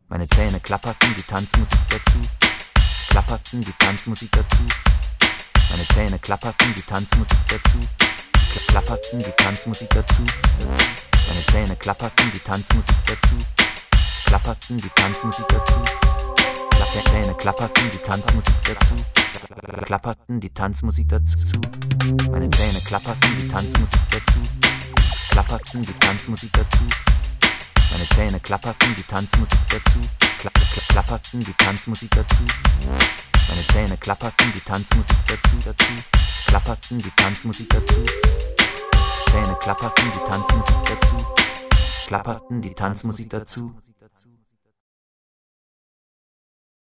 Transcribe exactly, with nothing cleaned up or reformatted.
Meine Zähne klapperten, die Tanzmusik dazu. Klapperten, die Tanzmusik dazu. Meine Zähne klapperten, die Tanzmusik dazu. Klapperten, die Tanzmusik dazu. Meine Zähne klapperten, die Tanzmusik dazu. Klapperten, die Tanzmusik dazu. Zähne klapperten, die Tanzmusik dazu. Klapperten, die Tanzmusik dazu. Meine Zähne klapperten, die Tanzmusik dazu. Klapperten, die Tanzmusik dazu. Meine Zähne klapperten, die Tanzmusik dazu. Klapperten, die Tanzmusik dazu. Meine Zähne klapperten, die Tanzmusik dazu, dazu. Klapperten, die Tanzmusik dazu. Zähne klapperten, die Tanzmusik dazu. Klapperten, die Tanzmusik dazu.